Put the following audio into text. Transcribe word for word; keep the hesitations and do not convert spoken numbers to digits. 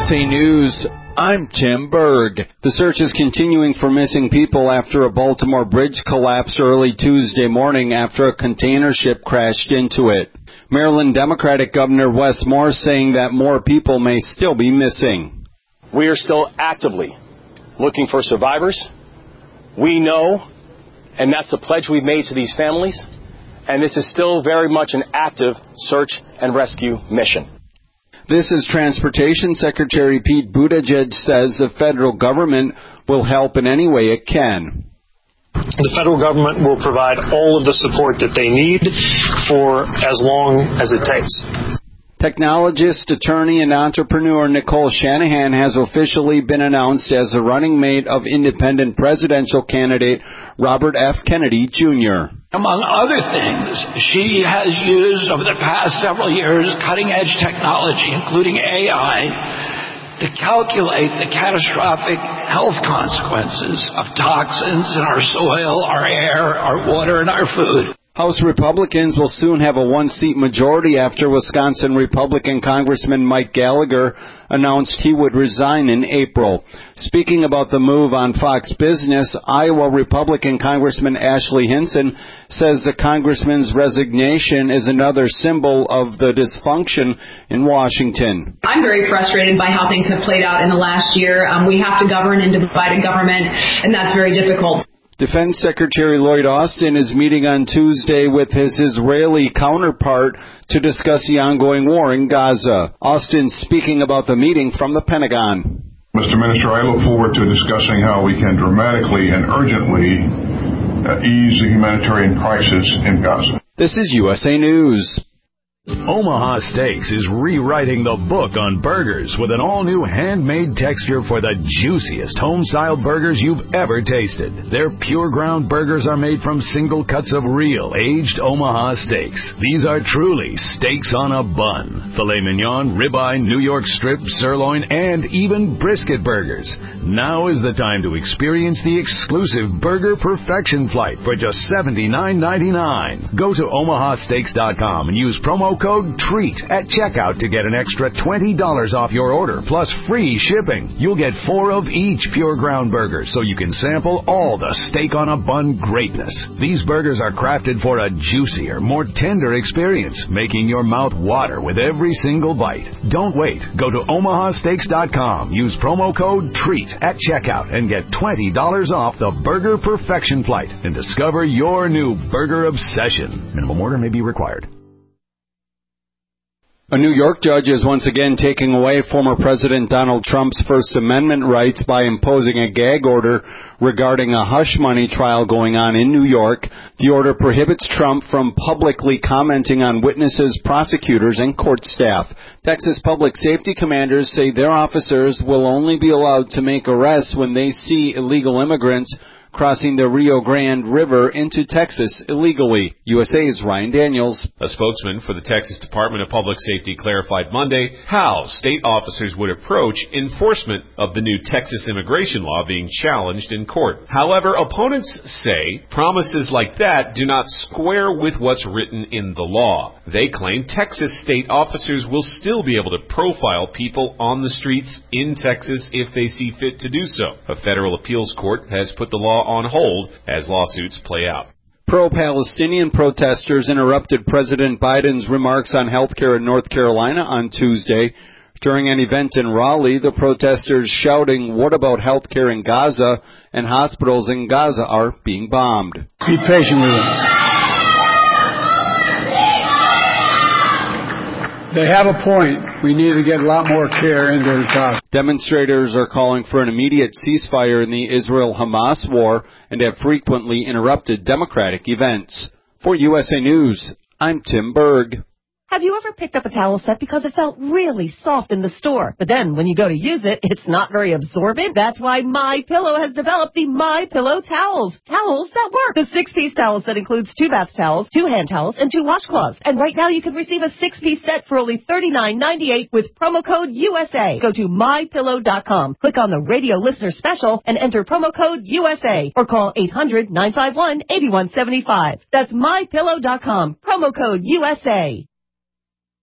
A News, I'm Tim Berg. The search is continuing for missing people after a Baltimore bridge collapsed early Tuesday morning after a container ship crashed into it. Maryland Democratic Governor Wes Moore saying that more people may still be missing. We are still actively looking for survivors. We know, and that's the pledge we've made to these families, and this is still very much an active search and rescue mission. This is Transportation Secretary Pete Buttigieg says the federal government will help in any way it can. The federal government will provide all of the support that they need for as long as it takes. Technologist, attorney, and entrepreneur Nicole Shanahan has officially been announced as the running mate of independent presidential candidate Robert F. Kennedy, Junior Among other things, she has used over the past several years cutting-edge technology, including A I, to calculate the catastrophic health consequences of toxins in our soil, our air, our water, and our food. House Republicans will soon have a one-seat majority after Wisconsin Republican Congressman Mike Gallagher announced he would resign in April. Speaking about the move on Fox Business, Iowa Republican Congressman Ashley Hinson says the congressman's resignation is another symbol of the dysfunction in Washington. I'm very frustrated by how things have played out in the last year. Um, we have to govern in divided government, and that's very difficult. Defense Secretary Lloyd Austin is meeting on Tuesday with his Israeli counterpart to discuss the ongoing war in Gaza. Austin speaking about the meeting from the Pentagon. Mister Minister, I look forward to discussing how we can dramatically and urgently uh, ease the humanitarian crisis in Gaza. This is U S A News. Omaha Steaks is rewriting the book on burgers with an all-new handmade texture for the juiciest home-style burgers you've ever tasted. Their pure ground burgers are made from single cuts of real, aged Omaha steaks. These are truly steaks on a bun. Filet mignon, ribeye, New York strip, sirloin, and even brisket burgers. Now is the time to experience the exclusive Burger Perfection Flight for just seventy-nine ninety-nine. Go to omaha steaks dot com and use promo code TREAT at checkout to get an extra twenty dollars off your order, plus free shipping. You'll get four of each pure ground burger, so you can sample all the steak on a bun greatness. These burgers are crafted for a juicier, more tender experience, making your mouth water with every single bite. Don't wait. Go to omaha steaks dot com, use promo code TREAT at checkout, and get twenty dollars off the Burger Perfection Flight and discover your new burger obsession. Minimum order may be required. A New York judge is once again taking away former President Donald Trump's First Amendment rights by imposing a gag order regarding a hush money trial going on in New York. The order prohibits Trump from publicly commenting on witnesses, prosecutors, and court staff. Texas public safety commanders say their officers will only be allowed to make arrests when they see illegal immigrants crossing the Rio Grande River into Texas illegally. U S A's Ryan Daniels. A spokesman for the Texas Department of Public Safety clarified Monday how state officers would approach enforcement of the new Texas immigration law being challenged in court. However, opponents say promises like that do not square with what's written in the law. They claim Texas state officers will still be able to profile people on the streets in Texas if they see fit to do so. A federal appeals court has put the law on hold as lawsuits play out. Pro-Palestinian protesters interrupted President Biden's remarks on health care in North Carolina on Tuesday. During an event in Raleigh, the protesters shouting, "What about health care in Gaza?" and hospitals in Gaza are being bombed. Be patient with them. They have a point. We need to get a lot more care into the Gaza. Demonstrators are calling for an immediate ceasefire in the Israel-Hamas war and have frequently interrupted democratic events. For U S A News, I'm Tim Berg. Have you ever picked up a towel set because it felt really soft in the store, but then when you go to use it, it's not very absorbent? That's why MyPillow has developed the MyPillow towels. Towels that work. The six-piece towel set includes two bath towels, two hand towels, and two washcloths. And right now you can receive a six-piece set for only thirty-nine ninety-eight with promo code U S A. Go to my pillow dot com, click on the radio listener special, and enter promo code U S A, or call eight hundred nine five one eight one seven five. That's my pillow dot com, promo code U S A.